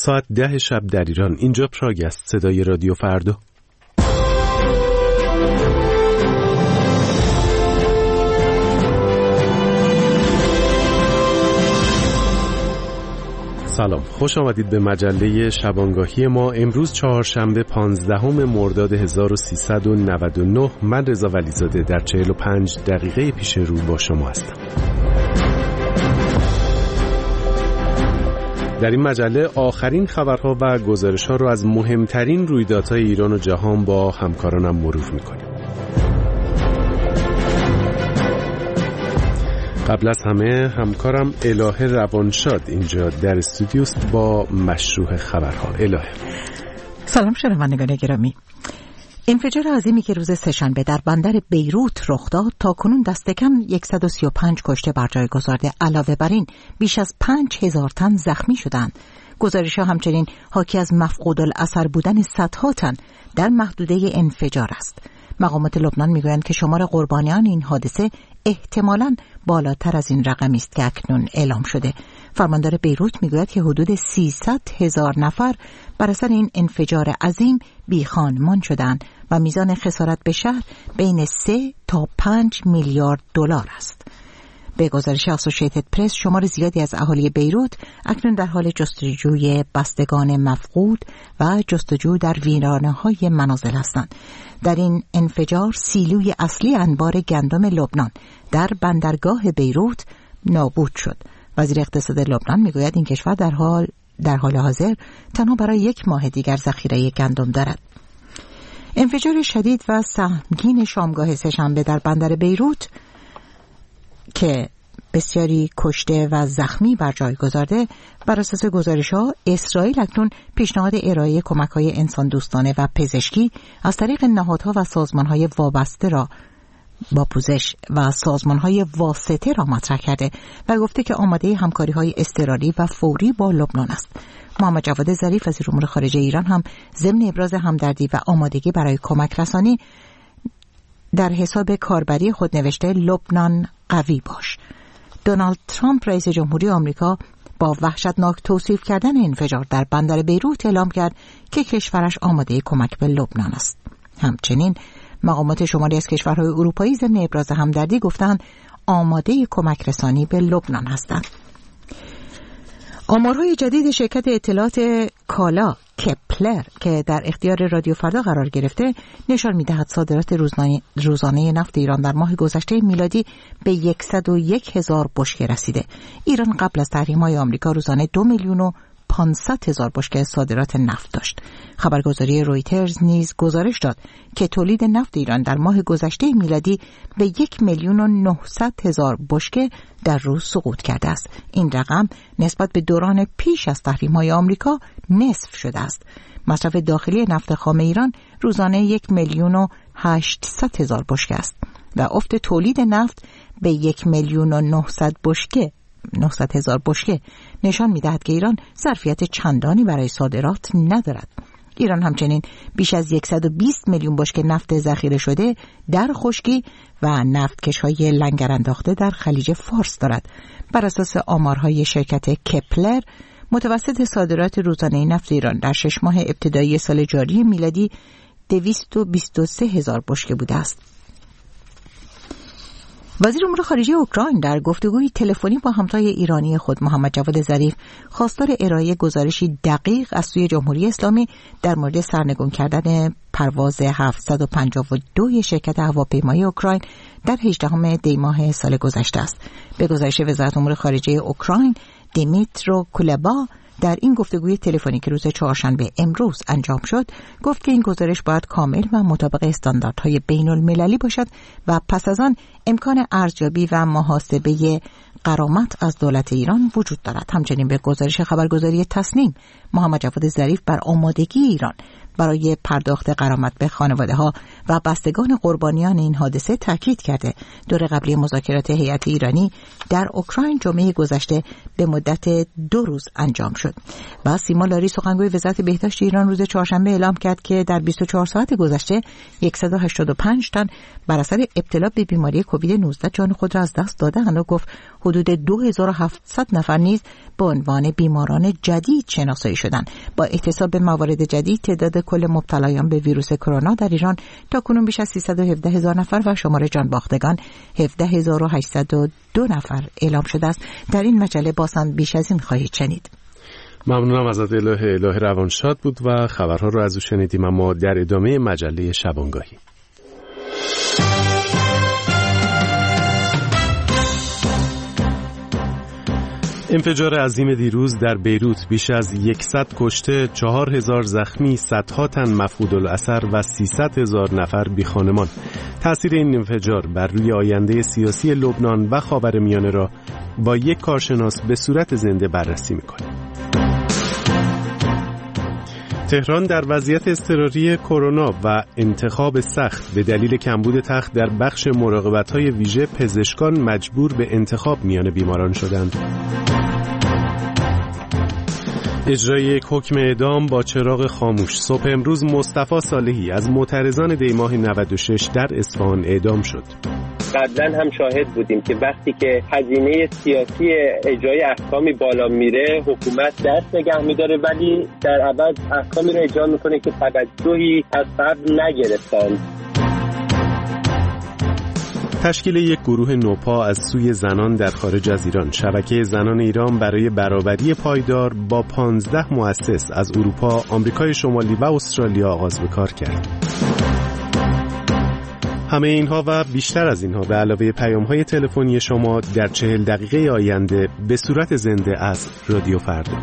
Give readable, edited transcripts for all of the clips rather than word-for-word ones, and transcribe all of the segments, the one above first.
ساعت 10 شب در ایران. اینجا پراگ است، صدای رادیو فردا. سلام، خوش آمدید به مجله شبانگاهی ما. امروز چهارشنبه 15 مرداد 1399. من رضا ولیزاده در 45 دقیقه پیش رو با شما هستم. در این مجله آخرین خبرها و گزارش‌ها رو از مهمترین رویدادهای ایران و جهان با همکارانم مرور می‌کنیم. قبل از همه همکارم الهه روانشاد اینجا در استودیوست با مشروع خبرها. الهه. سلام شنوندگان گرامی. انفجار عظیمی که روز سه‌شنبه در بندر بیروت رخ داد تا کنون دست کم 135 کشته بر جای گذارده. علاوه بر این بیش از 5000 تن زخمی شدند. گزارش‌ها همچنین حاکی از مفقود الاثر بودن صدها تن در محدوده انفجار است. مقامات لبنان میگویند که شمار قربانیان این حادثه احتمالاً بالاتر از این رقمی است که اکنون اعلام شده. فرماندار بیروت میگوید که حدود 300,000 نفر بر اثر این انفجار عظیم بیخانمان شدند و میزان خسارت به شهر بین 3 تا 5 میلیارد دلار است. به گزارش اسوسییتد پرس شمار زیادی از اهالی بیروت اکنون در حال جستجوی بستگان مفقود و جستجو در ویرانه‌های منازل هستند. در این انفجار سیلوی اصلی انبار گندم لبنان در بندرگاه بیروت نابود شد. وزیر اقتصاد لبنان میگوید این کشور در حال حاضر تنها برای 1 ماه دیگر ذخیره گندم دارد. انفجار شدید و سهمگین شامگاه سه‌شنبه در بندر بیروت که بسیاری کشته و زخمی بر جای گذارده، بر اساس گزارش‌ها اسرائیل اکنون پیشنهاد ارائه کمک‌های انسان دوستانه و پزشکی از طریق نهادها و سازمان‌های وابسته را با پوزش و سازمان‌های واسطه را مطرح کرده و گفته که آماده همکاری‌های اضطراری و فوری با لبنان است. محمد جواد ظریف وزیر امور خارجه ایران هم ضمن ابراز همدردی و آمادگی برای کمک رسانی در حساب کاربری خود نوشته لبنان قوی باش. دونالد ترامپ رئیس جمهوری آمریکا با وحشتناک توصیف کردن انفجار در بندر بیروت اعلام کرد که کشورش آماده کمک به لبنان است. همچنین مقامات شماری از کشورهای اروپایی ضمن ابراز همدردی گفتند آماده کمک رسانی به لبنان هستند. آمارهای جدید شرکت اطلاعات کالا کپلر که در اختیار رادیو فردا قرار گرفته نشان می‌دهد صادرات روزانه نفت ایران در ماه گذشته میلادی به 101,000 بشکه رسیده. ایران قبل از تحریم‌های آمریکا روزانه 2,500,000 بشکه صادرات نفت داشت. خبرگزاری رویترز نیز گزارش داد که تولید نفت ایران در ماه گذشته میلادی به 1,900,000 بشکه در روز سقوط کرده است. این رقم نسبت به دوران پیش از تحریم‌های آمریکا نصف شده است. مصرف داخلی نفت خام ایران روزانه 1,800,000 بشکه است و افت تولید نفت به 1,900,000 بشکه نشان می‌دهد که ایران ظرفیت چندانی برای صادرات ندارد. ایران همچنین بیش از 120 میلیون بشکه نفت ذخیره شده در خشکی و نفتکش‌های لنگر انداخته در خلیج فارس دارد. بر اساس آمارهای شرکت کپلر متوسط صادرات روزانه نفت ایران در 6 ماه ابتدایی سال جاری میلادی 223,000 بشکه بوده است. وزیر امور خارجه اوکراین در گفتگوی تلفنی با همتای ایرانی خود محمد جواد ظریف خواستار ارائه گزارشی دقیق از سوی جمهوری اسلامی در مورد سرنگون کردن پرواز 752 شرکت هواپیمایی اوکراین در 18 دی ماه سال گذشته است. به گزارش وزارت امور خارجه اوکراین دیمیترو کولبا در این گفتگوی تلفنی که روز چهارشنبه امروز انجام شد گفت که این گزارش باید کامل و مطابق استانداردهای بین المللی باشد و پس از آن امکان ارزیابی و محاسبه غرامت از دولت ایران وجود دارد. همچنین به گزارش خبرگزاری تصنیم محمد جواد ظریف بر آمادگی ایران برای پرداخت غرامت به خانواده‌ها و بستگان قربانیان این حادثه تاکید کرده. دور قبلی مذاکرات هیئت ایرانی در اوکراین جمعه گذشته به مدت 2 روز انجام شد. و سیما لاری سخنگوی وزارت بهداشت ایران روز چهارشنبه اعلام کرد که در 24 ساعت گذشته 185 تن بر اثر ابتلا به بیماری کووید 19 جان خود را از دست دادند و گفت حدود 2700 نفر نیز به عنوان بیماران جدید شناسایی شدند. با احتساب موارد جدید تعداد کل مبتلایان به ویروس کرونا در ایران تاکنون بیش از 317,000 نفر و شمار جان باختگان 17,802 نفر اعلام شده است. در این مجله بازم بیش از این خواهید شنید. ممنونم ازت الهه روانشاد بود و خبرها رو از او شنیدیم. اما در ادامه مجله شبانگاهی انفجار عظیم دیروز در بیروت بیش از 100 کشته، 4,000 زخمی، صدها تن مفقود الاثر و 300,000 نفر بیخانمان. تأثیر این انفجار بر روی آینده سیاسی لبنان و خاورمیانه را با یک کارشناس به صورت زنده بررسی می‌کنیم. تهران در وضعیت اضطراری کرونا و انتخاب سخت به دلیل کمبود تخت در بخش مراقبت‌های ویژه، پزشکان مجبور به انتخاب میان بیماران شدند. اجرای یک حکم اعدام با چراغ خاموش. صبح امروز مصطفی صالحی از معترضان دیماه 96 در اصفهان اعدام شد. قبلا هم شاهد بودیم که وقتی که هزینه سیاسی اجرای احکامی بالا میره، حکومت دست نگه میداره ولی در عوض احکامی رو اجرا میکنه که توجهی از قبل نگرفتند. تشکیل یک گروه نوپا از سوی زنان در خارج از ایران. شبکه زنان ایران برای برابری پایدار با 15 مؤسس از اروپا، آمریکای شمالی و استرالیا آغاز به کار کرد. همه اینها و بیشتر از اینها به علاوه پیام‌های تلفنی شما در 40 دقیقه آینده به صورت زنده از رادیو فردا.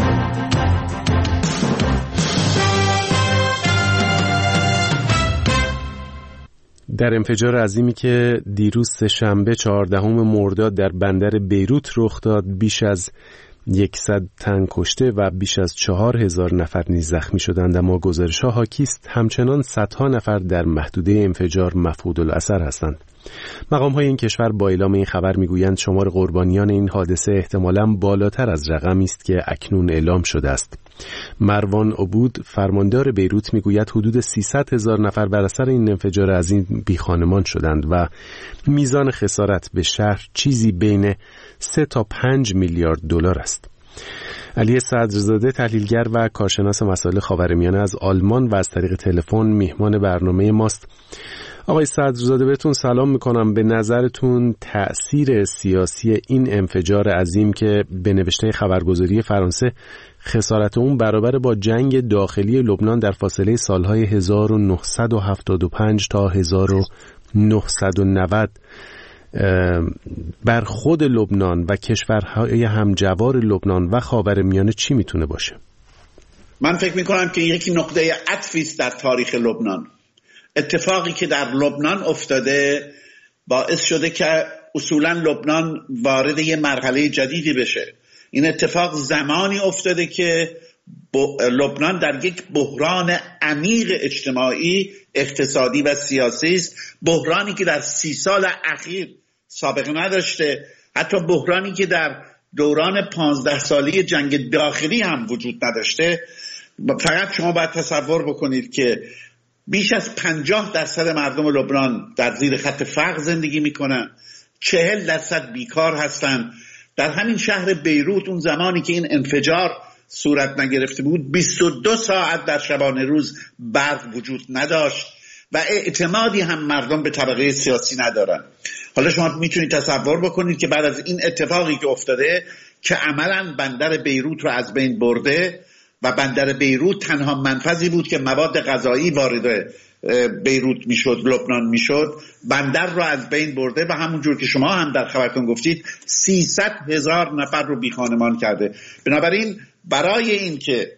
در انفجار عظیمی که دیروز سه‌شنبه 14 مرداد در بندر بیروت رخ داد، بیش از 100 تن کشته و بیش از 4,000 نفر نیز زخمی شدند، اما گزارش‌ها حاکی است همچنان صدها نفر در محدوده انفجار مفقود الاثر هستند. مقام‌های این کشور با اعلام این خبر می‌گویند شمار قربانیان این حادثه احتمالاً بالاتر از رقمی است که اکنون اعلام شده است. مروان عبود فرماندار بیروت میگوید حدود 300,000 نفر بر اثر این انفجار عظیم بیخانمان شدند و میزان خسارت به شهر چیزی بین 3 تا 5 میلیارد دلار است. علی صدرزاده تحلیلگر و کارشناس مسائل خاورمیانه از آلمان و از طریق تلفن میهمان برنامه ماست. آقای صدرزاده بهتون سلام میکنم. به نظرتون تأثیر سیاسی این انفجار عظیم که به نوشته خبرگزاری فرانسه خسارت اون برابر با جنگ داخلی لبنان در فاصله سالهای 1975 تا 1990 بر خود لبنان و کشورهای همجوار لبنان و خاورمیانه چی میتونه باشه؟ من فکر میکنم که یکی نقطه عطفی است در تاریخ لبنان. اتفاقی که در لبنان افتاده باعث شده که اصولا لبنان وارد یه مرحله جدیدی بشه. این اتفاق زمانی افتاده که لبنان در یک بحران عمیق اجتماعی، اقتصادی و سیاسی است، بحرانی که در 30 سال اخیر سابقه نداشته، حتی بحرانی که در دوران 15 ساله جنگ داخلی هم وجود نداشته. فقط شما باید تصور بکنید که بیش از 50% مردم لبنان در زیر خط فقر زندگی میکنن، 40% بیکار هستن. در همین شهر بیروت اون زمانی که این انفجار صورت نگرفته بود 22 ساعت در شبانه روز برق وجود نداشت و اعتمادی هم مردم به طبقه سیاسی ندارن. حالا شما میتونید تصور بکنید که بعد از این اتفاقی که افتاده که عملاً بندر بیروت رو از بین برده و بندر بیروت تنها منفذی بود که مواد غذایی وارد بیروت میشد، لبنان میشد، بندر رو از بین برده و همونجور که شما هم در خبرتون گفتید 300,000 نفر رو بیخانمان کرده. بنابراین برای این که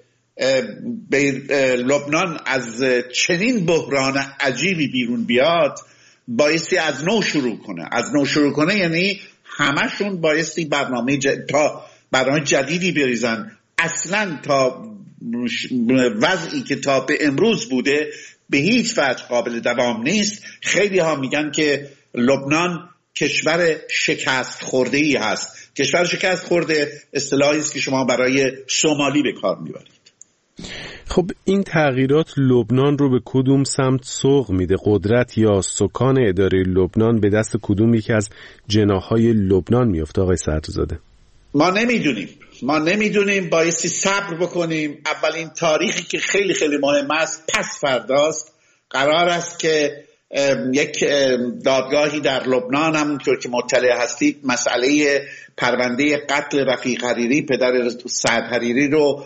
لبنان از چنین بحران عجیبی بیرون بیاد بایستی از نو شروع کنه یعنی همشون بایستی برنامه جدیدی بریزن. اصلا تا وضعی که تا به امروز بوده به هیچ وجه قابل دوام نیست. خیلی ها میگن که لبنان کشور شکست خورده‌ای هست. کشور شکست خورده اصطلاحی است که شما برای سومالی به کار میبرید. خب این تغییرات لبنان رو به کدوم سمت سوق میده؟ قدرت یا سکان اداره لبنان به دست کدوم یکی از جناح‌های لبنان میفته آقای صدرزاده؟ ما نمیدونیم، بایستی صبر بکنیم. اولین تاریخی که خیلی خیلی مهم است پس فرداست. قرار است که یک دادگاهی در لبنان، همونطور که مطلع هستید، مسئله پرونده قتل رفیق حریری پدر سعد حریری رو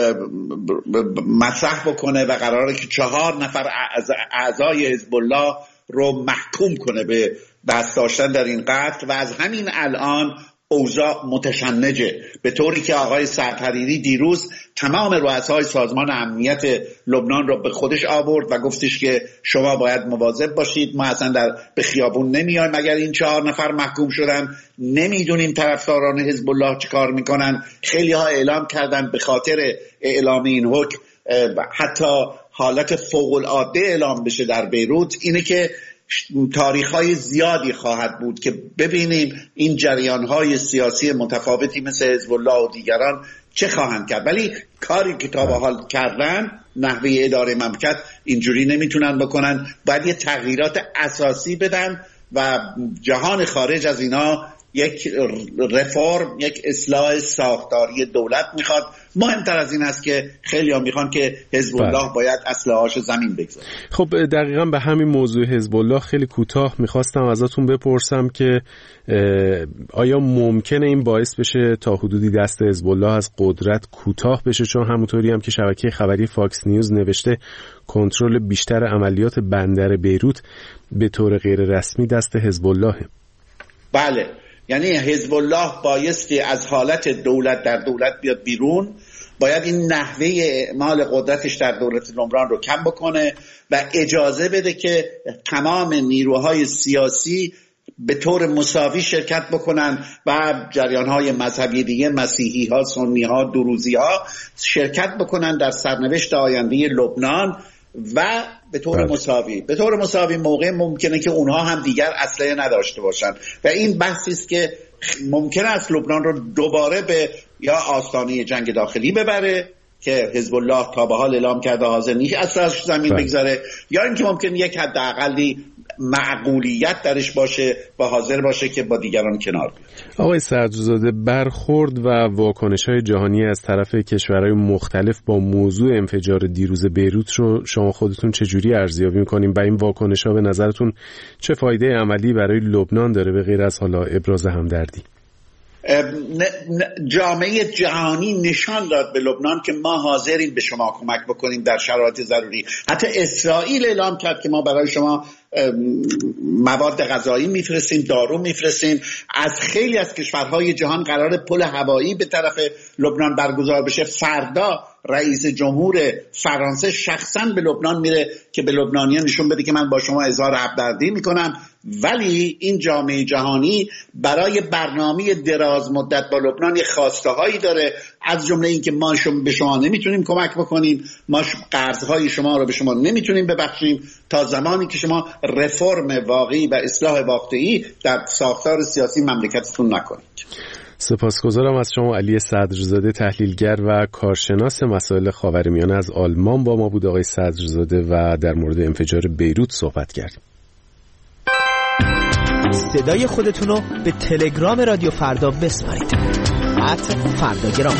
مطرح بکنه و قراره که 4 نفر اعضای حزب الله رو محکوم کنه به دست داشتن در این قتل و از همین الان اوضاع متشنجه، به طوری که آقای سعد حریری دیروز تمام رؤسای سازمان امنیت لبنان رو به خودش آورد و گفتش که شما باید مواظب باشید، ما اصلا به خیابون نمیایم اگر این 4 نفر محکوم شدن. نمیدونیم طرفداران حزب الله چه کار میکنن. خیلی ها اعلام کردن به خاطر اعلام این حکم حتی حالت فوق العاده اعلام بشه در بیروت. اینه که تاریخ‌های زیادی خواهد بود که ببینیم این جریان‌های سیاسی متفاوتی مثل حزب الله و دیگران چه خواهند کرد. ولی کاری که تا به حال کردن، نحوه اداره مملکت اینجوری نمیتونن بکنن. باید یه تغییرات اساسی بدن و جهان خارج از اینا یک رفرم، یک اصلاح ساختاری دولت میخواد. مهمتر از این است که خیلی ها میخوان که حزب الله باید اسلحه‌هاش زمین بگذاره. خب دقیقاً به همین موضوع حزب الله خیلی کوتاه میخواستم ازتون بپرسم که آیا ممکنه این باعث بشه تا حدودی دست حزب الله از قدرت کوتاه بشه؟ چون همونطوری هم که شبکه خبری فاکس نیوز نوشته کنترل بیشتر عملیات بندر بیروت به طور غیر رسمی دست حزب الله. بله، یعنی حزب الله بایستی از حالت دولت در دولت بیاد بیرون، باید این نحوه اعمال قدرتش در دولت لبنان رو کم بکنه و اجازه بده که تمام نیروهای سیاسی به طور مساوی شرکت بکنن و جریانهای مذهبی دیگه، مسیحی ها، سنی ها، دروزی ها شرکت بکنن در سرنوشت آینده لبنان و به طور مساوی موقع ممکنه که اونها هم دیگر اسلحه نداشته باشن و این بحثی است که ممکنه است لبنان رو دوباره به یا آستانه جنگ داخلی ببره که حزب الله تا به حال اعلام کرده حاضر نیست اساسش زمین بگذاره، یا اینکه ممکنه یک حداقلی معقولیت درش باشه و حاضر باشه که با دیگران کنار بیاد. آقای صدرزاده، برخورد و واکنش‌های جهانی از طرف کشورهای مختلف با موضوع انفجار دیروز بیروت رو شما خودتون چجوری ارزیابی می‌کنین و این واکنش‌ها به نظرتون چه فایده عملی برای لبنان داره به غیر از حالا ابراز همدردی؟ جامعه جهانی نشان داد به لبنان که ما حاضریم به شما کمک بکنیم در شرایط ضروری. حتی اسرائیل اعلام کرد که ما برای شما مواد غذایی میفرستیم، دارو میفرستیم. از خیلی از کشورهای جهان قرار پل هوایی به طرف لبنان برگزار بشه. فردا رئیس جمهور فرانسه شخصا به لبنان میره که به لبنانیان نشون بده که من با شما اظهار همدردی میکنم. ولی این جامعه جهانی برای برنامه دراز مدت با لبنان یه خواسته هایی داره، از جمله این که ما به شما نمیتونیم کمک بکنیم، ما قرضهای شما رو به شما نمیتونیم ببخشیم تا زمانی که شما رفرم واقعی و اصلاح واقعی در ساختار سیاسی مملکتتون نکنید. سپاسگزارم از شما. علی صدرزاده، تحلیلگر و کارشناس مسائل خاورمیانه از آلمان با ما بود. آقای صدرزاده و در مورد انفجار بیروت صحبت کردیم. صدای خودتون رو به تلگرام رادیو فردا بسپارید. @فرداگرام.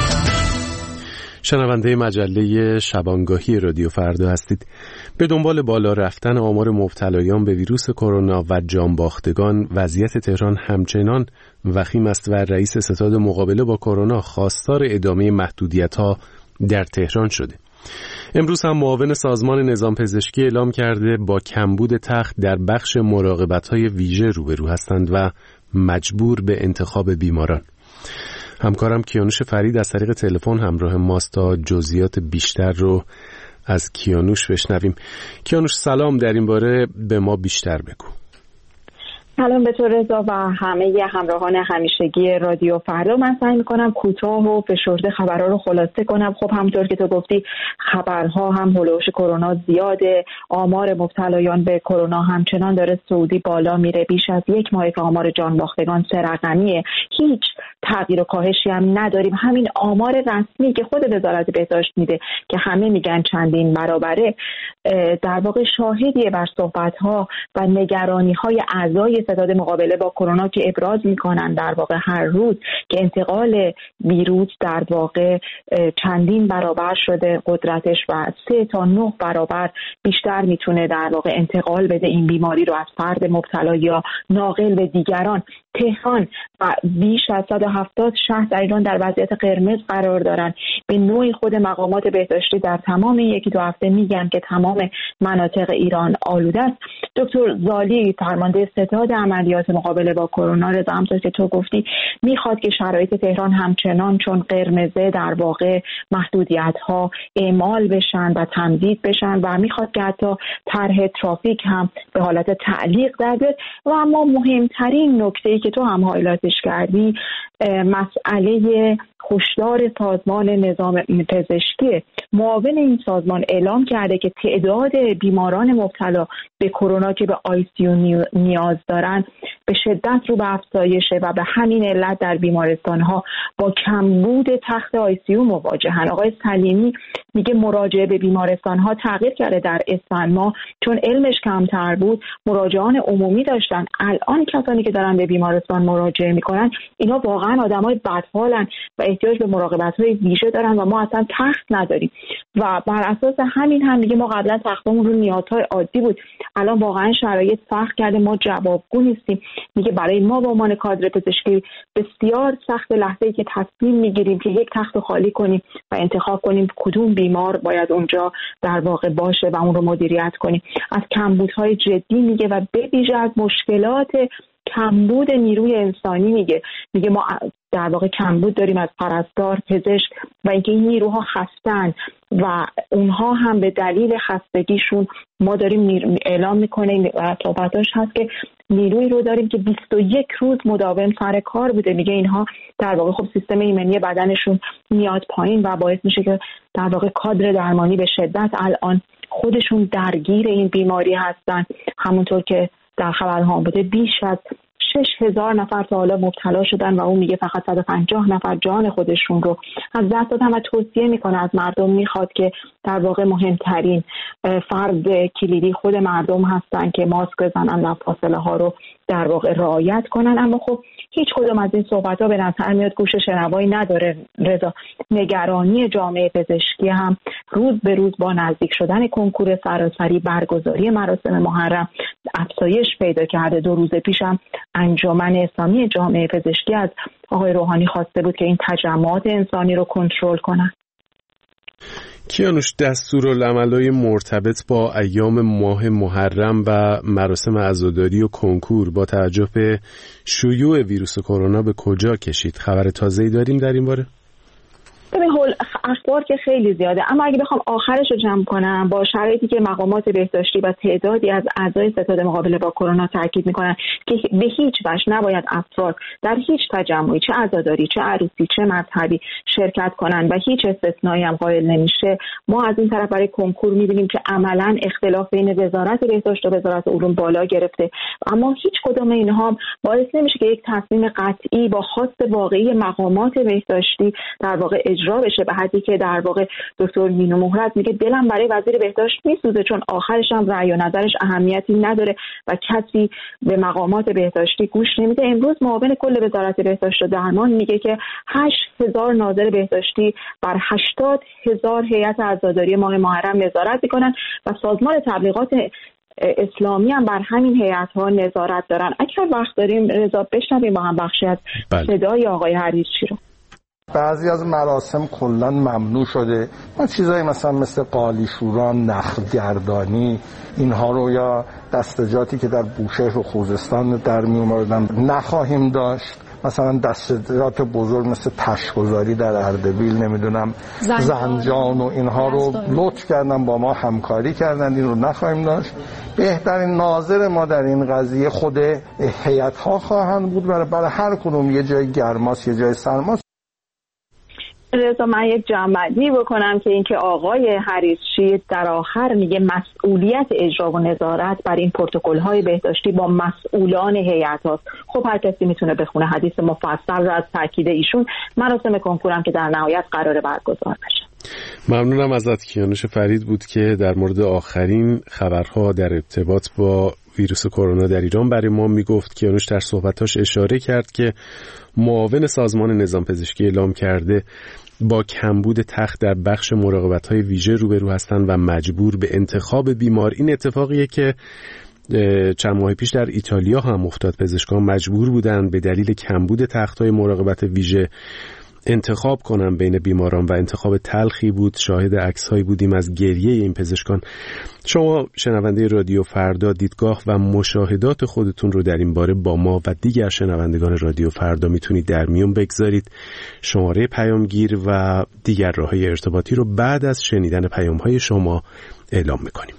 شنونده مجله شبانگاهی رادیو فردا هستید. به دنبال بالا رفتن آمار مبتلایان به ویروس کرونا و جانباختگان، وضعیت تهران همچنان وخیم است و رئیس ستاد مقابله با کرونا خواستار ادامه محدودیت‌ها در تهران شده. امروز هم معاون سازمان نظام پزشکی اعلام کرده با کمبود تخت در بخش مراقبت‌های ویژه روبرو هستند و مجبور به انتخاب بیماران. همکارم کیانوش فرید از طریق تلفن همراه ماست تا جزئیات بیشتر رو از کیانوش بشنویم. کیانوش سلام، در این باره به ما بیشتر بگو. سلام به تو رضا و همه همراهان همیشگی رادیو فردا. من سعی میکنم کوتاه و فشرده خبرها رو خلاصه کنم. خب همونطور که تو گفتی خبرها هم هولوش کرونا زیاده، آمار مبتلایان به کرونا همچنان داره سعودی بالا میره. بیش از یک ماه که آمار جان باختگان 3 رقمیه، هیچ تغییر و کاهشی هم نداریم. همین آمار رسمی که خود وزارت بهداشت میده که همه میگن چندین برابره، در واقع شاهدیه بر صحبت‌ها و نگرانی‌های اعضای ستاد مقابله با کرونا که ابراز میکنن در واقع هر روز که انتقال ویروس در واقع چندین برابر شده قدرتش و 3 تا 9 برابر بیشتر میتونه در واقع انتقال بده این بیماری رو از فرد مبتلا یا ناقل به دیگران. تهران و بیش از 170 شهر در ایران در وضعیت قرمز قرار دارن. به نوعی خود مقامات بهداشتی در تمام 1-2 هفته میگن که تمام مناطق ایران آلوده است. دکتر زالی فرمانده ستاد عملیات مقابله با کرونا رضا همونطور که تو گفتی میخواد که شرایط تهران همچنان چون قرمزه در واقع محدودیت‌ها اعمال بشن و تمدید بشن و میخواد که حتی طرح ترافیک هم به حالت تعلیق در بیاد. و اما مهمترین نکته‌ای که تو هم هایلایتش کردی مسئله هشدار سازمان نظام پزشکی. معاون این سازمان اعلام کرده که تعداد بیماران مبتلا به کرونا که به ICU نیاز دارن به شدت رو به افزایشه و به همین علت در بیمارستان‌ها با کمبود تخت ICU مواجهن. آقای سلیمی میگه مراجعه به بیمارستان‌ها تغییر کرده در اسفند ماه، چون علمش کمتر بود مراجعان عمومی داشتن. الان کسانی که دارن به بیمارستان مراجعه میکنن اینا واقعا آدمای بدحالن و احتیاج به مراقبت‌های ویژه دارن و ما اصلا تخت نداریم. و بر اساس همین هم میگه ما قبلا تختمون رو نیازهای عادی بود، الان واقعا شرایط سخت کرده، ما جوابگو نیستیم. میگه برای ما به عنوان کادر پزشکی بسیار سخت لحظه‌ای که تصمیم میگیریم که یک تخت خالی کنیم و انتخاب کنیم کدوم بیمار باید اونجا در واقع باشه و اون رو مدیریت کنیم. از کمبودهای جدی میگه و به ویژه از مشکلات کمبود نیروی انسانی میگه ما در واقع کمبود داریم از پرستار، پزشک و اینکه این نیروها خستن و اونها هم به دلیل خستگیشون ما داریم اعلام میکنه و صحبتاش هست که نیروی رو داریم که 21 روز مداوم سر کار بوده. میگه اینها در واقع خب سیستم ایمنی بدنشون میاد پایین و باعث میشه که در واقع کادر درمانی به شدت الان خودشون درگیر این بیماری هستن. همونطور که در خبرها بوده بیش از 6,000 نفر تا حالا مبتلا شدن و اون میگه فقط 150 نفر جان خودشون رو از دست دادن و توصیه میکنه از مردم، میخواد که در واقع مهمترین فرد کلیدی خود مردم هستن که ماسک بزنن و فاصله ها رو در واقع رعایت کنن. اما خب هیچ کدوم از این صحبت ها به نظر میاد گوش شنوایی نداره رضا. نگرانی جامعه پزشکی هم روز به روز با نزدیک شدن کنکور سراسری برگزاری مراسم محرم افزایش پیدا کرده. 2 روز پیش هم انجمن اسلامی جامعه پزشکی از آقای روحانی خواسته بود که این تجمعات انسانی رو کنترل کنن. کیانوش، دستورالعمل‌های مرتبط با ایام ماه محرم و مراسم عزاداری و کنکور با توجه به شیوع ویروس کرونا به کجا کشید؟ خبر تازه‌ای داریم در این باره؟ ببین اخبار که خیلی زیاده، اما اگه بخوام آخرش رو جمع کنم با شرایطی که مقامات بهداشتی و تعدادی از اعضای ستاد مقابله با کرونا تاکید میکنن که به هیچ وجه نباید افراد در هیچ تجمعی چه عزاداری چه عروسی چه مذهبی شرکت کنن و هیچ استثنایی هم قائل نمیشه. ما از این طرف برای کنکور میبینیم که عملاً اختلاف بین وزارت بهداشت و وزارت علوم بالا گرفته، اما هیچ کدوم اینها باعث نمیشه که یک تصمیم قطعی با خواست واقعی مقامات بهداشتی در واقع اجرا بشه. به حدی که در واقع دکتر مینو مهرت میگه دلم برای وزیر بهداشت میسوزه چون آخرش هم رأی و نظرش اهمیتی نداره و کسی به مقامات بهداشتی گوش نمیده. امروز معاون کل وزارت بهداشت و درمان میگه که 8,000 ناظر بهداشتی بر 80,000 هیئت عزاداری ماه محرم نظارت میکنن و سازمان تبلیغات اسلامی هم بر همین هیئت‌ها نظارت دارن. اگر وقت داریم رضا بشنویم با هم بخشی از صدای آقای حریصی رو. بعضی از مراسم کلا ممنوع شده، ما چیزایی مثل قالی شوران، نخلگردانی اینها رو یا دستجاتی که در بوشهر و خوزستان در می اومدن نخواهیم داشت. مثلا دستجات بزرگ مثل تشگذاری در اردبیل، نمیدونم زنجان و اینها رو لطف کردن با ما همکاری کردن، این رو نخواهیم داشت. بهترین ناظر ما در این قضیه خود هیئت‌ها خواهند بود، برای هر کدوم یه جای گرماست یه جای سرماست. رضا من یک جمع‌بندی بکنم که اینکه آقای حریصی در آخر میگه مسئولیت اجرا و نظارت بر این پروتکل‌های بهداشتی با مسئولان هیئت هاست. خب هر کسی میتونه بخونه حدیث مفصل رو از تاکید ایشون. مراسم کنکورم که در نهایت قراره برگزار بشه. ممنونم ازت. کیانوش فرید بود که در مورد آخرین خبرها در ارتباط با ویروس کرونا در ایران برای ما میگفت. کیانوش در صحبتاش اشاره کرد که معاون سازمان نظام پزشکی اعلام کرده با کمبود تخت در بخش مراقبت‌های ویژه روبرو هستند و مجبور به انتخاب بیمار. این اتفاقیه که چند ماه پیش در ایتالیا هم افتاد. پزشکان مجبور بودند به دلیل کمبود تخت‌های مراقبت ویژه انتخاب کنم بین بیماران و انتخاب تلخی بود. شاهد عکس‌هایی بودیم از گریه این پزشکان. شما شنونده رادیو فردا دیدگاه و مشاهدات خودتون رو در این باره با ما و دیگر شنوندگان رادیو فردا میتونید در میون بگذارید. شماره پیامگیر و دیگر راه‌های ارتباطی رو بعد از شنیدن پیام‌های شما اعلام می‌کنیم.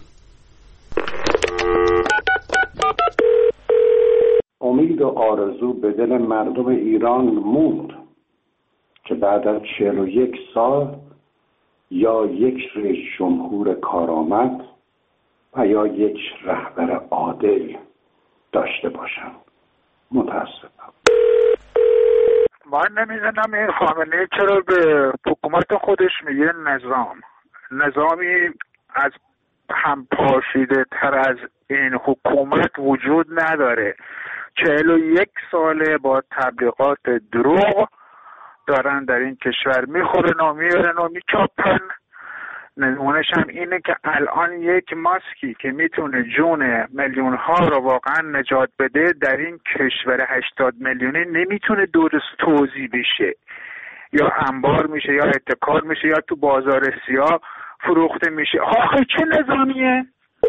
امید و آرزو به دل مردم ایران موند که بعد از 41 سال یا یک رئیس جمهور کارآمد و یا یک رهبر عادل داشته باشم. متاسفم. من نمیدونم این خامنه‌ای چرا به حکومت خودش میگه نظامی از هم پاشیده تر از این حکومت وجود نداره. 41 ساله با تبلیغات دروغ دارن در این کشور میخورن و میبرن و میچاپن. نمونهش هم اینه که الان یک ماسکی که میتونه جون میلیون ها رو واقعا نجات بده در این کشور 80 میلیونی نمیتونه درست توزیع بشه، یا انبار میشه یا احتکار میشه یا تو بازار سیاه فروخته میشه. آخه چه نظامیه؟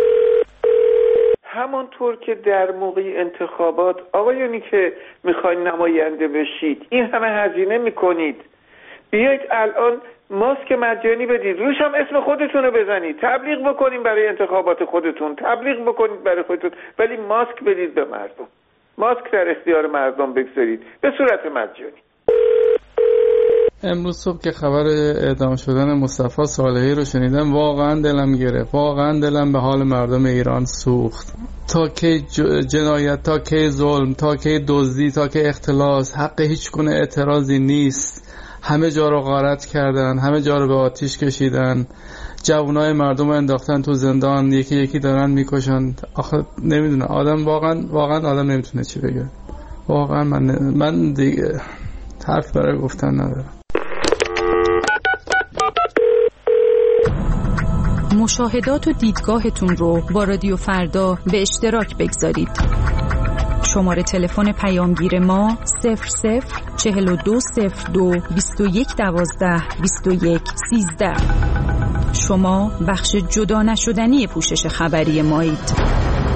همانطور که در موقع انتخابات آقایونی که میخواین نماینده بشید این همه هزینه میکنید، بیایید الان ماسک مجانی بدید، روش هم اسم خودتون رو بزنید، تبلیغ بکنید برای انتخابات خودتون، تبلیغ بکنید برای خودتون، ولی ماسک بدید به مردم، ماسک در اختیار مردم بگذارید به صورت مجانی. امروز صبح که خبر اعدام شدن مصطفی صالحی رو شنیدم واقعا دلم گرفت، واقعا دلم به حال مردم ایران سوخت. تا کی جنایت، تا کی ظلم، تا کی دزدی، تا کی اختلاس، حق هیچ گونه اعتراضی نیست. همه جا رو غارت کردن، همه جا رو به آتیش کشیدن، جوانای مردم رو انداختن تو زندان، یکی یکی دارن میکشن. آخه نمیدونم، آدم واقعا آدم نمیتونه چی بگه. واقعا من دیگه حرف برای گفتن ندارم. مشاهدات و دیدگاهتون رو با رادیو فردا به اشتراک بگذارید. شماره تلفن پیامگیر ما 004202 2112 2113. شما بخش جدا نشدنی پوشش خبری مایید.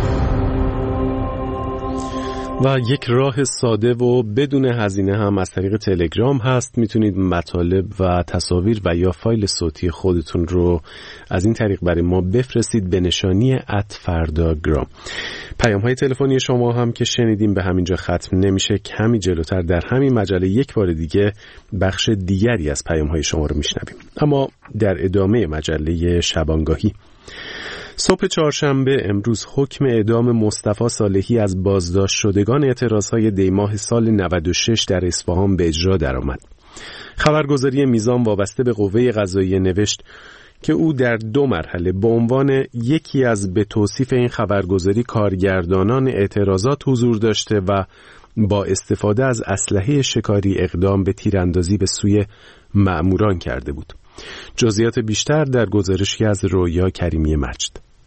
و یک راه ساده و بدون هزینه هم از طریق تلگرام هست. میتونید مطالب و تصاویر و یا فایل صوتی خودتون رو از این طریق برای ما بفرستید به نشانی @فرداگرام. پیام های تلفنی شما هم که شنیدیم به همینجا ختم نمیشه. کمی جلوتر در همین مجله یک بار دیگه بخش دیگری از پیام های شما رو میشنویم. اما در ادامه مجله شبانگاهی، صبح چهارشنبه امروز حکم اعدام مصطفی صالحی از بازداشت شدگان اعتراضهای دیماه سال 96 در اصفهان به اجرا درآمد. خبرگزاری میزان وابسته به قوه قضاییه نوشت که او در 2 مرحله به عنوان یکی از به توصیف این خبرگزاری کارگردانان اعتراضات حضور داشته و با استفاده از اسلحه شکاری اقدام به تیراندازی به سوی مأموران کرده بود. جزئیات بیشتر در گزارشی از رویا کریمی مجد.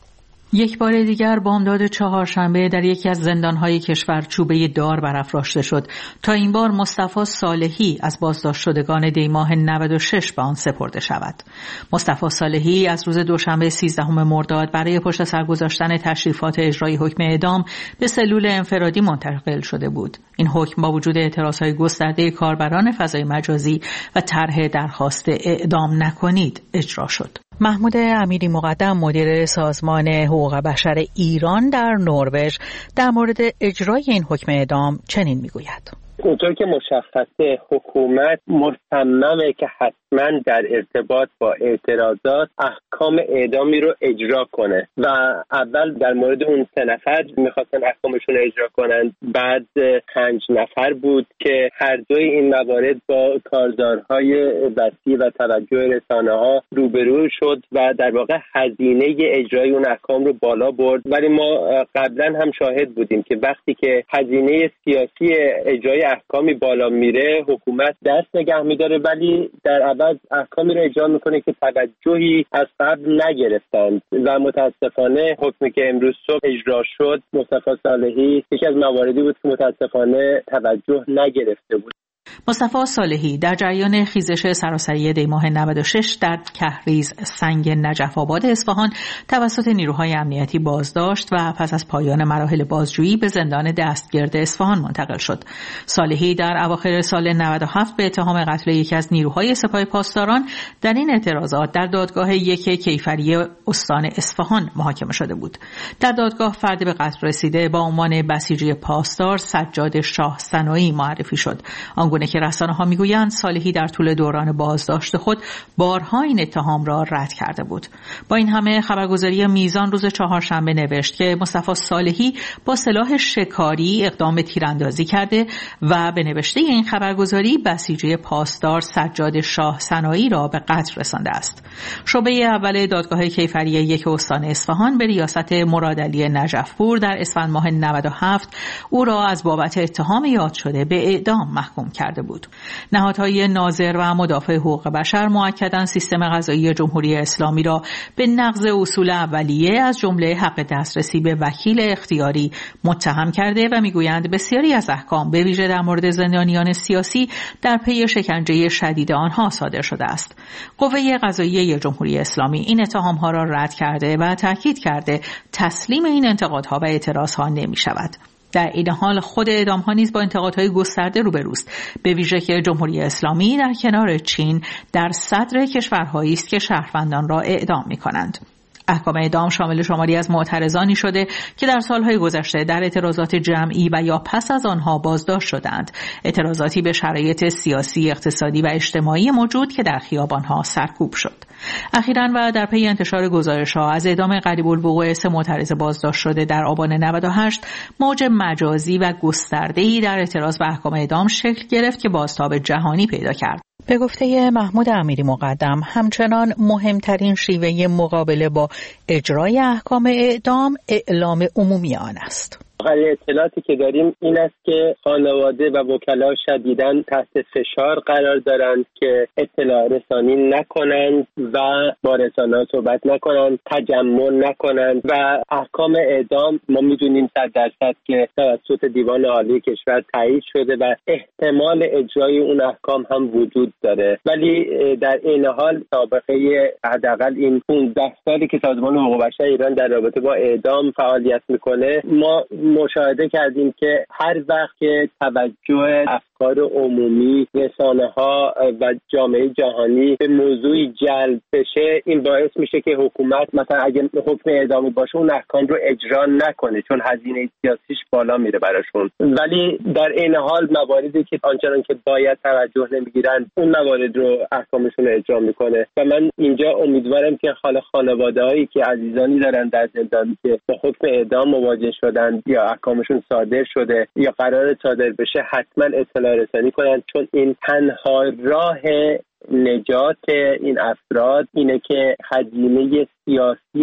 یک بار دیگر بامداد چهارشنبه در یکی از زندانهای کشور چوبه دار برافراشته شد تا این بار مصطفی صالحی از بازداشت شدگان دی ماه 96 به آن سپرده شود. مصطفی صالحی از روز دوشنبه 13 مرداد برای پشت سر گذاشتن تشریفات اجرای حکم اعدام به سلول انفرادی منتقل شده بود. این حکم با وجود اعتراضهای گسترده کاربران فضای مجازی و طرح درخواست اعدام نکنید اجرا شد. محمود امیری مقدم مدیر سازمان حقوق بشر ایران در نروژ در مورد اجرای این حکم اعدام چنین میگوید: اونطور که مشخصه حکومت مصممه که حتما در ارتباط با اعتراضات احکام اعدامی رو اجرا کنه و اول در مورد اون 3 نفر میخواستن احکامشون رو اجرا کنن، بعد 5 نفر بود که هر دوی این موارد با کارزارهای وسیع و توجه رسانه‌ها روبرو شد و در واقع هزینه اجرای اون احکام رو بالا برد. ولی ما قبلا هم شاهد بودیم که وقتی که هزینه سیاسی اجرای احکامی بالا میره حکومت دست نگه میداره ولی در عوض احکامی رو اجرا میکنه که توجهی از قبل نگرفتند و متاسفانه حکمی که امروز صبح اجرا شد مصطفی صالحی یکی از مواردی بود که متاسفانه توجه نگرفته بود. مصطفی صالحی در جریان خیزش سراسری دی ماه 96 در کهریز سنگ نجف آباد اصفهان توسط نیروهای امنیتی بازداشت و پس از پایان مراحل بازجویی به زندان دستگرد اصفهان منتقل شد. صالحی در اواخر سال 97 به اتهام قتل یکی از نیروهای سپاه پاسداران در این اعتراضات در دادگاه یک کیفری استان اصفهان محاکمه شده بود. در دادگاه فرد به قتل رسیده با عنوان بسیجی پاسدار سجاد شاه سنایی معرفی شد. آنگونه که رسانه‌ها میگویند صالحی در طول دوران بازداشت خود بارها این اتهام را رد کرده بود. با این همه خبرگزاری میزان روز چهارشنبه نوشت که مصطفی صالحی با سلاح شکاری اقدام تیراندازی کرده و به نوشته این خبرگزاری بسیجی پاسدار سجاد شاه سنایی را به قتل رسانده است. شعبه اول دادگاه کیفری یک استان اصفهان به ریاست مرادعلی نجفپور در اسفند ماه 97 او را از بابت اتهام یاد شده به اعدام محکوم کرده بود. نهادهای ناظر و مدافع حقوق بشر مؤکداً سیستم قضایی جمهوری اسلامی را به نقض اصول اولیه از جمله حق دسترسی به وکیل اختیاری متهم کرده و میگویند بسیاری از احکام به ویژه در مورد زندانیان سیاسی در پی شکنجه شدید آنها صادر شده است. قوه قضاییه جمهوری اسلامی این اتهامها را رد کرده و تاکید کرده تسلیم این انتقادها و اعتراضها نمی‌شود. در این حال خود اعدام‌ها نیز با انتقادهای گسترده روبروست، به ویژه که جمهوری اسلامی در کنار چین در صدر کشورهایی است که شهروندان را اعدام می‌کنند. احکام اعدام شامل شماری از معترضانی شده که در سالهای گذشته در اعتراضات جمعی و یا پس از آنها بازداشت شدند. اعتراضاتی به شرایط سیاسی، اقتصادی و اجتماعی موجود که در خیابانها سرکوب شد. اخیراً و در پی انتشار گزارش‌ها از اعدام قریب الوقوع 3 معترض بازداشت شده در آبان 98 موج مجازی و گسترده‌ای در اعتراض به احکام اعدام شکل گرفت که بازتاب جهانی پیدا کرد. به گفته محمود امیری مقدم همچنان مهمترین شیوه مقابله با اجرای احکام اعدام اعلام عمومی آن است. اطلاعاتی که داریم این است که خانواده و وکلا شدیداً تحت فشار قرار دارند که اطلاع رسانی نکنند و با رسانه‌ها صحبت نکنند، تجمع نکنند و احکام اعدام ما میدونیم 100% که توسط دیوان عالی کشور تایید شده و احتمال اجرای اون احکام هم وجود داره. ولی در این حال سابقه حداقل این 15 سالی که سازمان حقوق بشر ایران در رابطه با اعدام فعالیت میکنه ما مشاهده کردیم که هر وقت که توجه افکار عمومی، رسانه‌ها و جامعه جهانی به موضوعی جلب بشه این باعث میشه که حکومت مثلا اگه حکم اعدامی باشه اون احکام رو اجرا نکنه چون هزینه سیاسیش بالا میره براشون. ولی در این حال مواردی که آنچنان که باید توجه نمیگیرن اون موارد رو احکامشون رو اجرا میکنه و من اینجا امیدوارم که حال خانواده‌هایی که عزیزانی دارن در زندان که با حکم اعدام مواجه شدن یا احکامشون صادر شده یا قرار صادر بشه حتما اطلاع رسانی کنن چون این تنها راه نجات این افراد اینه که هزینه سیاسی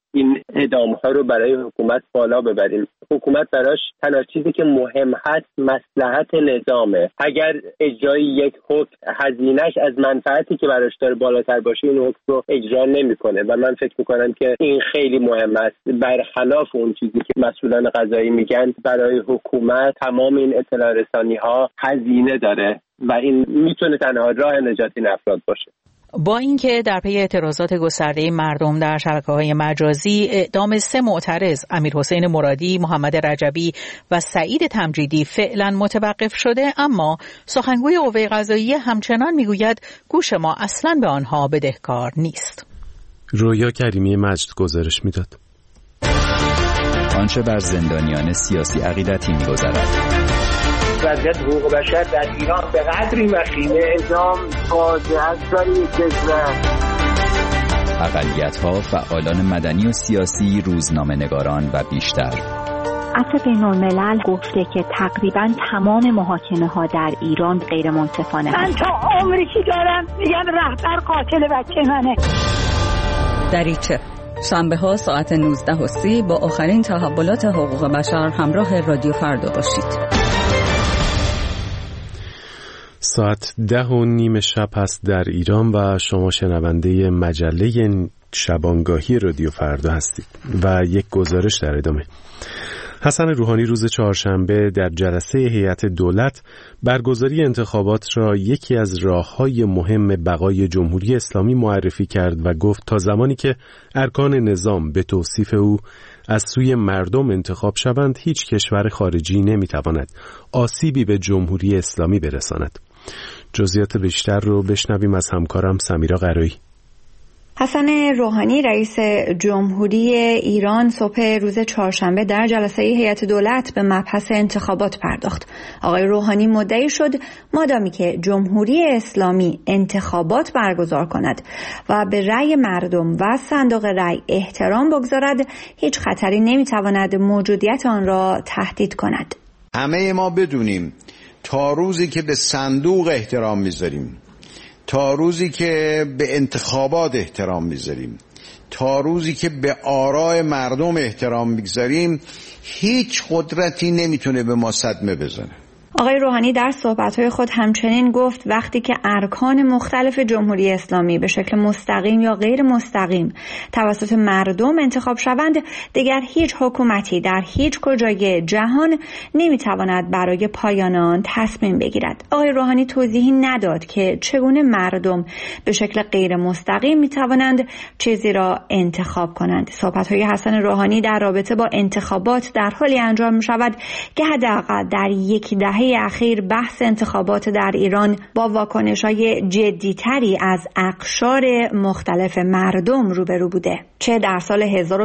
این اعدام‌ها رو برای حکومت بالا ببریم. حکومت براش تنها چیزی که مهم هست مصلحت نظامه. اگر اجرای یک حکم هزینه‌اش از منفعتی که براش داره بالاتر باشه، این حکم رو اجرا نمی‌کنه و من فکر می‌کنم که این خیلی مهم است. برخلاف اون چیزی که مسئولان قضایی میگن، برای حکومت تمام این اطلاع رسانی‌ها هزینه داره و این میتونه تنها راه نجات این افراد باشه. با اینکه در پی اعتراضات گسترده مردم در شبکه‌های مجازی اعدام 3 معترض امیرحسین مرادی، محمد رجبی و سعید تمجیدی فعلا متوقف شده، اما سخنگوی قوه قضاییه همچنان میگوید گوش ما اصلا به آنها بدهکار نیست. رویا کریمی مجد گزارش میداد. آنچه بر زندانیان سیاسی عقیدتی می‌گذرد. وضعیت حقوق بشر در ایران به قدری وخیمه، اعدام فاجعه است برای کشور. اقلیت‌ها، فعالان مدنی و سیاسی، روزنامه‌نگاران و بیشتر. عفو بین‌الملل گفته که تقریباً تمام محاکمه‌ها در ایران غیر منصفانه است. من تا عمری که دارم میگم رهبر قاتل بچه منه. دریچه شنبه‌ها ساعت 19:30 با آخرین تحولات حقوق بشر همراه رادیو فردا باشید. ساعت 10:30 شب هست در ایران و شما شنونده مجله شبانگاهی رادیو فردا هستید و یک گزارش در ادامه. حسن روحانی روز چهارشنبه در جلسه هیئت دولت برگزاری انتخابات را یکی از راه‌های مهم بقای جمهوری اسلامی معرفی کرد و گفت تا زمانی که ارکان نظام به توصیف او از سوی مردم انتخاب شوند، هیچ کشور خارجی نمیتواند آسیبی به جمهوری اسلامی برساند. جزئیات بیشتر رو بشنویم از همکارم سمیرا قرایی. حسن روحانی رئیس جمهوری ایران صبح روز چهارشنبه در جلسه هیئت دولت به مبحث انتخابات پرداخت. آقای روحانی مدعی شد مادامی که جمهوری اسلامی انتخابات برگزار کند و به رأی مردم و صندوق رأی احترام بگذارد، هیچ خطری نمیتواند موجودیت آن را تهدید کند. همه ما بدونیم تا روزی که به صندوق احترام میذاریم، تا روزی که به انتخابات احترام میذاریم، تا روزی که به آراء مردم احترام میگذاریم، هیچ قدرتی نمیتونه به ما صدمه بزنه. آقای روحانی در صحبت‌های خود همچنین گفت وقتی که ارکان مختلف جمهوری اسلامی به شکل مستقیم یا غیر مستقیم توسط مردم انتخاب شوند، دیگر هیچ حکومتی در هیچ کجای جهان نمیتواند برای پایان آن تصمیم بگیرد. آقای روحانی توضیحی نداد که چگونه مردم به شکل غیر مستقیم میتوانند چیزی را انتخاب کنند. صحبت‌های حسن روحانی در رابطه با انتخابات در حالی انجام می‌شود که حداقل در یک دهه اخیر بحث انتخابات در ایران با واکنش‌های جدی‌تری از اقشار مختلف مردم روبرو بوده، چه در سال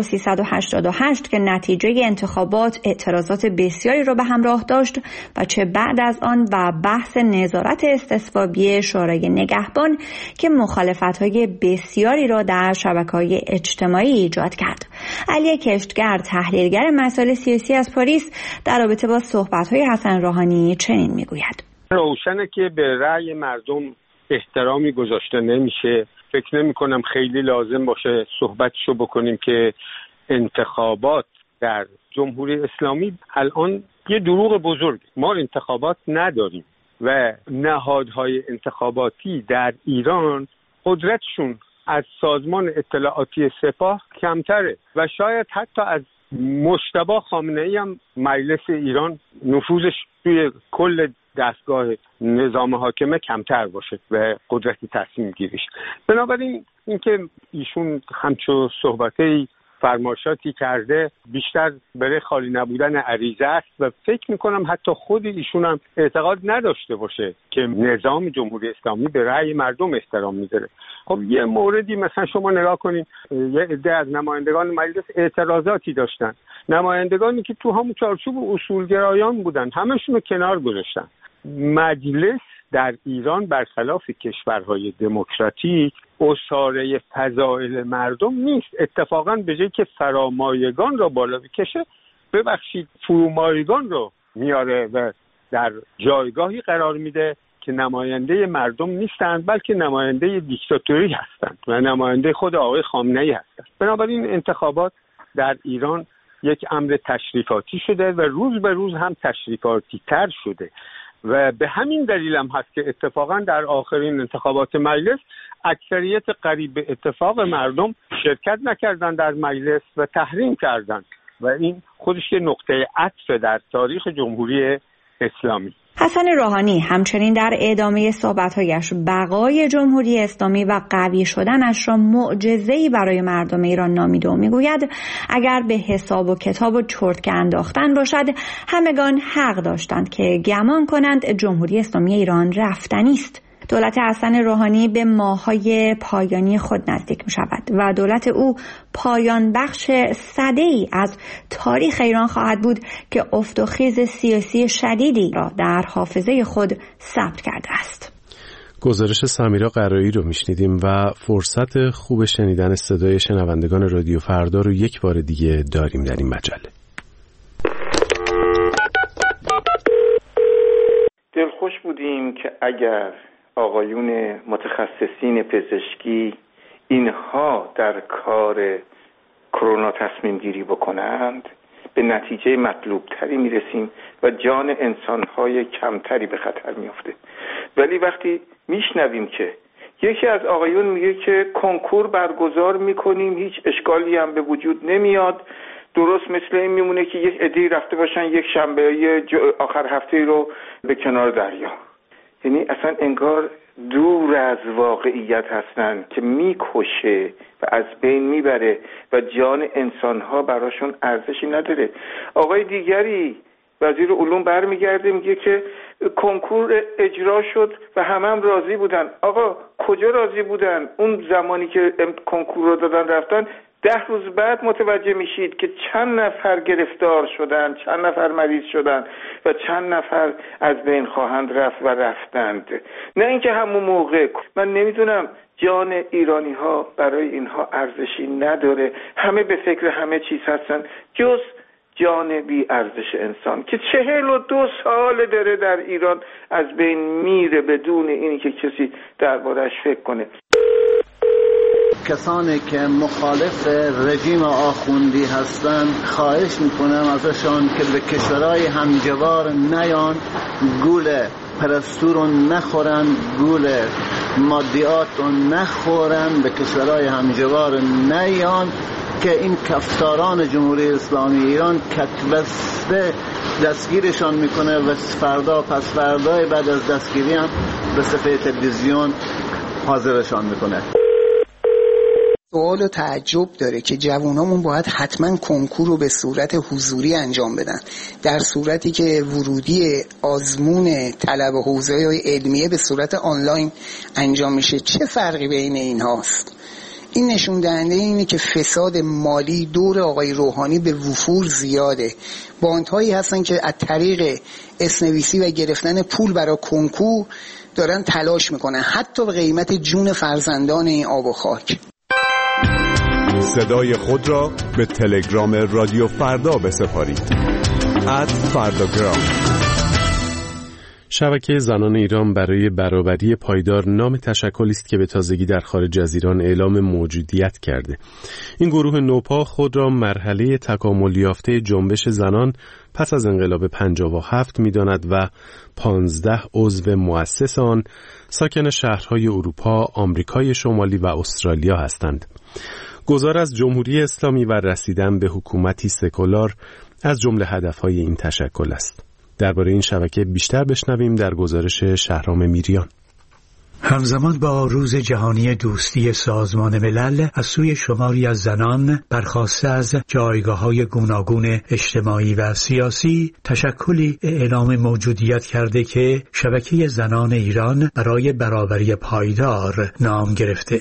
1388 که نتیجه انتخابات اعتراضات بسیاری را به همراه داشت و چه بعد از آن و بحث نظارت استصوابی شورای نگهبان که مخالفت‌های بسیاری را در شبکه‌های اجتماعی ایجاد کرد. علی کشتگر، تحلیلگر مسائل سیاسی از پاریس، در رابطه با صحبت‌های حسن روحانی چنین میگوید: روشنه که به رأی مردم احترامی گذاشته نمیشه. فکر نمی کنم خیلی لازم باشه صحبتشو بکنیم که انتخابات در جمهوری اسلامی الان یه دروغ بزرگ. ما انتخابات نداریم و نهادهای انتخاباتی در ایران قدرتشون از سازمان اطلاعاتی سپاه کمتره و شاید حتی از مجتبی خامنه‌ای هم مجلس ایران نفوذش توی کل دستگاه نظام حاکمه کمتر باشه و قدرت تصمیم گیریش. بنابراین اینکه ایشون همچون صحبتی فرمایشاتی کرده بیشتر برای خالی نبودن عریضه است و فکر میکنم حتی خود ایشون هم اعتقاد نداشته باشه که نظام جمهوری اسلامی به رأی مردم احترام میذاره. خب یه موردی مثلا شما نگاه کنین، یه عده از نمایندگان مجلس اعتراضاتی داشتن، نمایندگانی که تو همون چارچوب اصولگرایان بودن همشون رو کنار گذاشتن. مجلس در ایران برخلاف کشورهای دموکراتیک اساره فضائل مردم نیست. اتفاقا به جایی که فرامایگان را بالا بکشه، ببخشید فرومایگان رو میاره و در جایگاهی قرار میده که نماینده مردم نیستند، بلکه نماینده دیکتاتوری هستند و نماینده خود آقای خامنه‌ای هستند. بنابراین انتخابات در ایران یک امر تشریفاتی شده و روز به روز هم تشریفاتی تر شده و به همین دلیل هم هست که اتفاقا در آخرین انتخابات مجلس اکثریت قریب به اتفاق مردم شرکت نکردند در مجلس و تحریم کردند و این خودش یه نقطه عطف در تاریخ جمهوری اسلامی. حسن روحانی همچنین در ادامه صحبت‌هایش بقای جمهوری اسلامی و قوی شدنش را معجزه‌ای برای مردم ایران نامیده و میگوید اگر به حساب و کتاب و چرتکه انداختن باشد همگان حق داشتند که گمان کنند جمهوری اسلامی ایران رفتنی است. دولت حسن روحانی به ماه‌های پایانی خود نزدیک می‌شود و دولت او پایان بخش سده‌ای از تاریخ ایران خواهد بود که افت و خیز سیاسی شدیدی را در حافظه خود ثبت کرده است. گزارش سمیرا قرایی رو میشنیدیم و فرصت خوب شنیدن صدای شنوندگان رادیو فردا رو یک بار دیگه داریم در این مجله. دلخوش بودیم که اگر آقایون متخصصین پزشکی اینها در کار کرونا تصمیم گیری بکنند به نتیجه مطلوب تری میرسیم و جان انسانهای کمتری به خطر میفته. ولی وقتی میشنویم که یکی از آقایون میگه که کنکور برگزار میکنیم هیچ اشکالی هم به وجود نمیاد، درست مثل این میمونه که یک عده‌ای رفته باشن یک شنبه آخر هفته رو به کنار دریا. یعنی اصلا انگار دور از واقعیت هستن که میکشه و از بین میبره و جان انسانها براشون ارزشی نداره. آقای دیگری وزیر علوم برمیگرده میگه که کنکور اجرا شد و همه راضی بودن. آقا کجا راضی بودن؟ اون زمانی که کنکور رو دادن رفتن 10 روز بعد متوجه میشید که چند نفر گرفتار شدن، چند نفر مریض شدن و چند نفر از بین خواهند رفت و رفتند. نه اینکه همون موقع. من نمیدونم جان ایرانی ها برای اینها ارزشی نداره. همه به فکر همه چیز هستن جز جان بی ارزش انسان که 42 سال داره در ایران از بین میره بدون اینی که کسی دربارش فکر کنه. کسانی که مخالف رژیم آخوندی هستند خواهش میکنم ازشان که به کشورهای همجوار نیان، گول پرستو رو نخورن، گول مادیات رو نخورن، به کشورهای همجوار نیان که این کفتاران جمهوری اسلامی ایران کتبسته دستگیرشان میکنه و فردا پس فردای بعد از دستگیری هم به صفحه تلویزیون حاضرشان میکنه. سوال و تعجب داره که جوانامون باید حتما کنکور رو به صورت حضوری انجام بدن، در صورتی که ورودی آزمون طلب حوزه‌های علمیه به صورت آنلاین انجام میشه. چه فرقی بین این هاست؟ این نشون دهنده اینه که فساد مالی دور آقای روحانی به وفور زیاده. باندهایی هستن که از طریق اسنویسی و گرفتن پول برای کنکور دارن تلاش میکنن، حتی به قیمت جون فرزندان این آب و خاک. صدای خود را به تلگرام رادیو فردا بسپارید. @فرداگرام. شبکه زنان ایران برای برابری پایدار نام تشکلی است که به تازگی در خارج از ایران اعلام موجودیت کرده. این گروه نوپا خود را مرحله تکامل یافته جنبش زنان پس از انقلاب 57 می‌داند و 15 عضو مؤسس آن ساکن شهرهای اروپا، آمریکای شمالی و استرالیا هستند. گذار از جمهوری اسلامی و رسیدن به حکومتی سکولار از جمله هدفهای این تشکل است. درباره این شبکه بیشتر بشنویم در گزارش شهرام میریان. همزمان با روز جهانی دوستی سازمان ملل از سوی شماری از زنان برخاسته از جایگاه‌های گوناگون اجتماعی و سیاسی، تشکلی اعلام موجودیت کرده که شبکه زنان ایران برای برابری پایدار نام گرفته.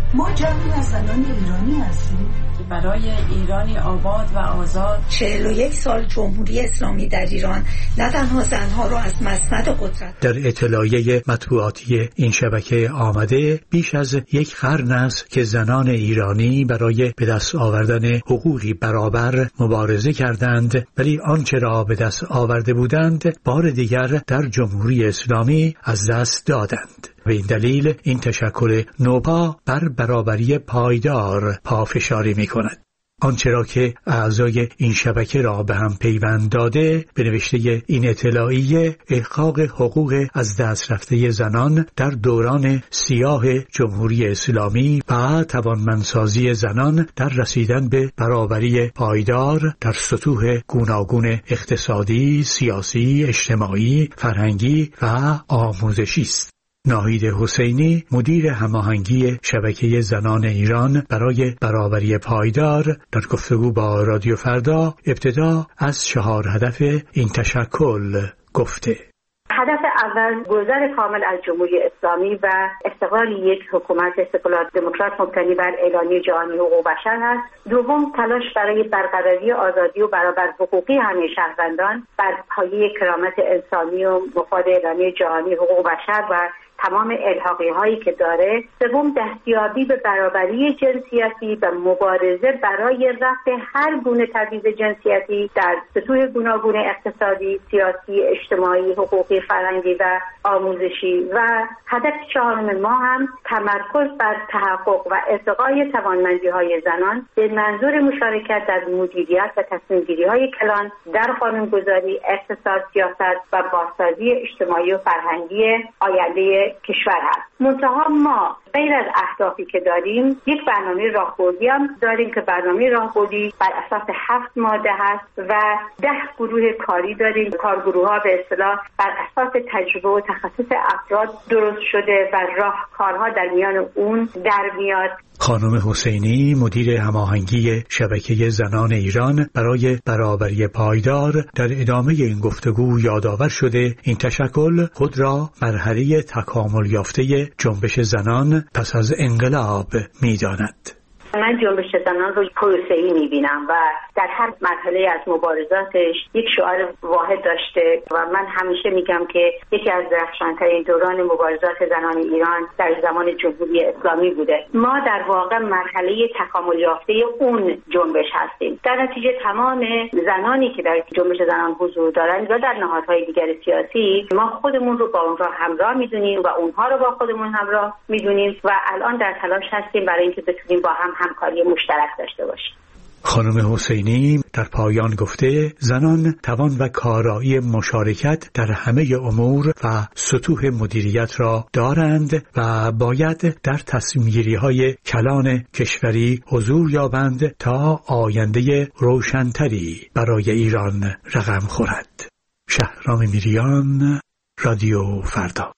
ما جمعی از زنان ایرانی هستیم برای ایرانی آباد و آزاد. 41 سال جمهوری اسلامی در ایران نه تنها زنها را از مسند قدرت. در اطلاعیه مطبوعاتی این شبکه آمده بیش از یک قرن است که زنان ایرانی برای به دست آوردن حقوقی برابر مبارزه کردند، ولی آنچه را به دست آورده بودند بار دیگر در جمهوری اسلامی از دست دادند. به این دلیل این تشکل نوپا بر برابری پایدار پافشاری می‌کند. آنچه را که اعضای این شبکه را به هم پیوند داده به نوشته این اطلاعیه احقاق حقوق از دست رفته زنان در دوران سیاه جمهوری اسلامی و توانمندسازی زنان در رسیدن به برابری پایدار در سطوح گوناگون اقتصادی، سیاسی، اجتماعی، فرهنگی و آموزشی است. ناهید حسینی مدیر هماهنگی شبکه زنان ایران برای برابری پایدار در گفتگو با رادیو فردا ابتدا از 4 هدف این تشکل گفته. هدف اول گذر کامل از جمهوری اسلامی و استقلال یک حکومت سکولار دموکرات مبتنی بر اعلامیه جهانی حقوق بشر است. دوم تلاش برای برقراری آزادی و برابر حقوقی همه شهروندان بر پایه کرامت انسانی و مفاد اعلامیه جهانی حقوق بشر و تمام الحاقی هایی که داره. سوم دستیابی به برابری جنسیتی و مبارزه برای رفع هر گونه تبعیض جنسیتی در سطوح گوناگون اقتصادی، سیاسی، اجتماعی، حقوقی، فرهنگی و آموزشی. و هدف 4 ما هم تمرکز بر تحقق و ارتقای توانمندی های زنان به منظور مشارکت در مدیریت و تصمیم گیری های کلان در قانونگذاری، اقتصاد، سیاست و بازسازی اجتماعی و فرهنگی آینده کشور هست. منتها ما غیر از اهدافی که داریم یک برنامه راهبردی هم داریم که برنامه راهبردی بر اساس 7 ماده هست و 10 گروه کاری داریم. کارگروه ها به اصطلاح بر اساس تجربه و تخصص افراد درست شده و راهکارها در میان اون در میاد. خانم حسینی مدیر هماهنگی شبکه زنان ایران برای برابری پایدار در ادامه این گفتگو یادآور شده این تشکل خود را مرحله تکامل یافته جنبش زنان پس از انقلاب می‌داند. من جنبش زنان رو پروسه‌ای می‌بینم و در هر مرحله از مبارزاتش یک شعار واحد داشته و من همیشه میگم که یکی از درخشان‌ترین دوران مبارزات زنان ایران در زمان جمهوری اسلامی بوده. ما در واقع مرحله تکامل یافته اون جنبش هستیم. در نتیجه تمام زنانی که در جنبش زنان حضور دارند و در نهادهای دیگر سیاسی ما خودمون رو با اونها همراه می‌دونیم و اونها رو با خودمون همراه می‌دونیم و الان در تلاش هستیم برای اینکه بتونیم با هم همکاری مشترک داشته باشیم. خانم حسینی در پایان گفته زنان توان و کارایی مشارکت در همه امور و سطوح مدیریت را دارند و باید در تصمیم‌گیری‌های کلان کشوری حضور یابند تا آینده روشن‌تری برای ایران رقم خورد. شهرام میریان، رادیو فردا.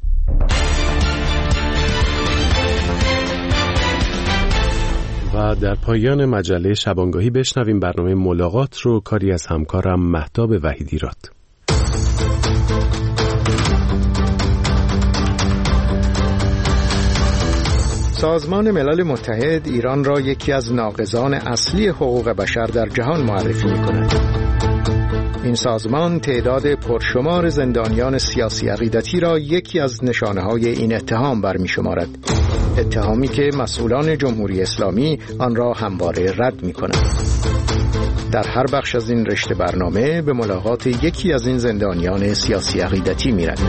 و در پایان مجله شبانگاهی بشنویم برنامه ملاقات رو، کاری از همکارم مهتاب وحیدیراد. سازمان ملل متحد ایران را یکی از ناقضان اصلی حقوق بشر در جهان معرفی می‌کند. این سازمان تعداد پرشمار زندانیان سیاسی عقیدتی را یکی از نشانه‌های این اتهام برمی‌شمارد. اتهامی که مسئولان جمهوری اسلامی آن را همواره رد می‌کنند. در هر بخش از این رشته برنامه به ملاقات یکی از این زندانیان سیاسی عقیدتی می‌رویم.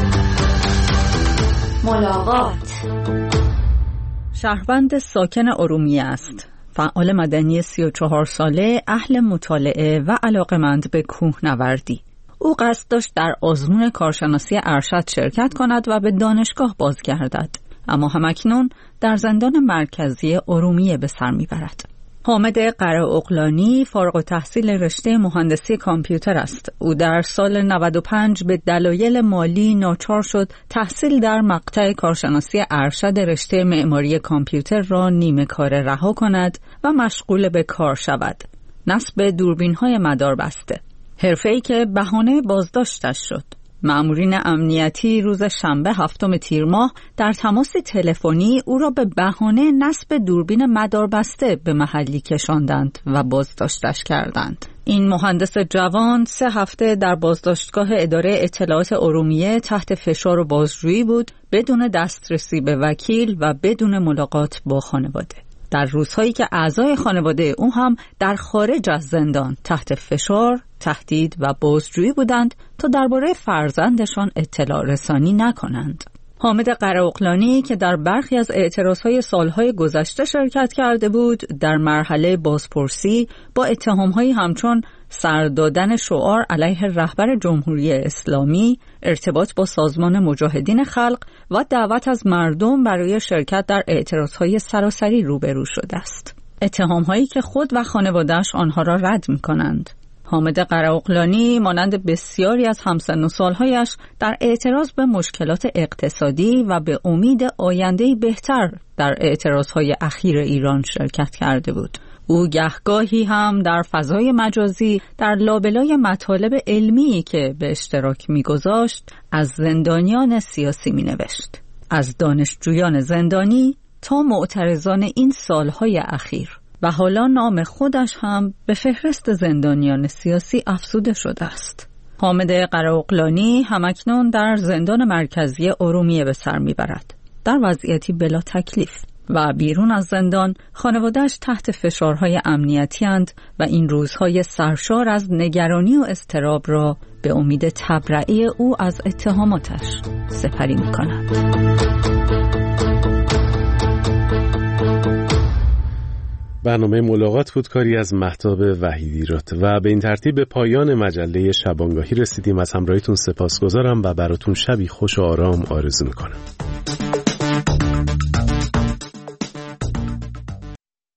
ملاقات. شهروند ساکن ارومیه است. فعال مدنی 34 ساله، اهل مطالعه و علاقمند به کوهنوردی. او قصد داشت در آزمون کارشناسی ارشد شرکت کند و به دانشگاه بازگردد، اما همکنون در زندان مرکزی ارومیه به سر میبرد. حامد قره‌اغلانی فارغ التحصیل رشته مهندسی کامپیوتر است. او در سال 95 به دلایل مالی ناچار شد تحصیل در مقطع کارشناسی ارشد رشته معماری کامپیوتر را نیمه کاره رها کند و مشغول به کار شود. نصب دوربین‌های مداربسته، حرفه‌ای که بهانه بازداشتش شد. مأمورین امنیتی روز شنبه 7 تیر ماه در تماس تلفنی او را به بهانه نصب دوربین مداربسته به محلی کشاندند و بازداشتش کردند. این مهندس جوان 3 هفته در بازداشتگاه اداره اطلاعات ارومیه تحت فشار و بازجویی بود، بدون دسترسی به وکیل و بدون ملاقات با خانواده. در روزهایی که اعضای خانواده او هم در خارج از زندان تحت فشار، تهدید و بازجویی بودند تا درباره فرزندشان اطلاع رسانی نکنند. حامد قراقلانی که در برخی از اعتراضهای سالهای گذشته شرکت کرده بود، در مرحله بازپرسی با اتهامهایی همچون سر دادن شعار علیه رهبر جمهوری اسلامی، ارتباط با سازمان مجاهدین خلق و دعوت از مردم برای شرکت در اعتراضهای سراسری روبرو شده است. اتهامهایی که خود و خانواده‌اش آنها را رد می‌کنند. حامد قراقلانی مانند بسیاری از همسن و سالهایش در اعتراض به مشکلات اقتصادی و به امید آینده‌ای بهتر در اعتراضهای اخیر ایران شرکت کرده بود. او گهگاهی هم در فضای مجازی در لابلای مطالب علمی که به اشتراک می‌گذاشت از زندانیان سیاسی می‌نوشت، از دانشجویان زندانی تا معترضان این سالهای اخیر، و حالا نام خودش هم به فهرست زندانیان سیاسی افزوده شده است. حامد قراقلانی همکنون در زندان مرکزی ارومیه به سر میبرد، در وضعیتی بلا تکلیف، و بیرون از زندان خانواده‌اش تحت فشارهای امنیتی اند و این روزهای سرشار از نگرانی و اضطراب را به امید تبرئه او از اتهاماتش سپری می‌کنند. برنامه ملاقات بود کاری از مهتاب وحیدیراد و به این ترتیب به پایان مجله شبانگاهی رسیدیم. از همراهیتون سپاسگزارم و براتون شبی خوش و آرام آرزو میکنم.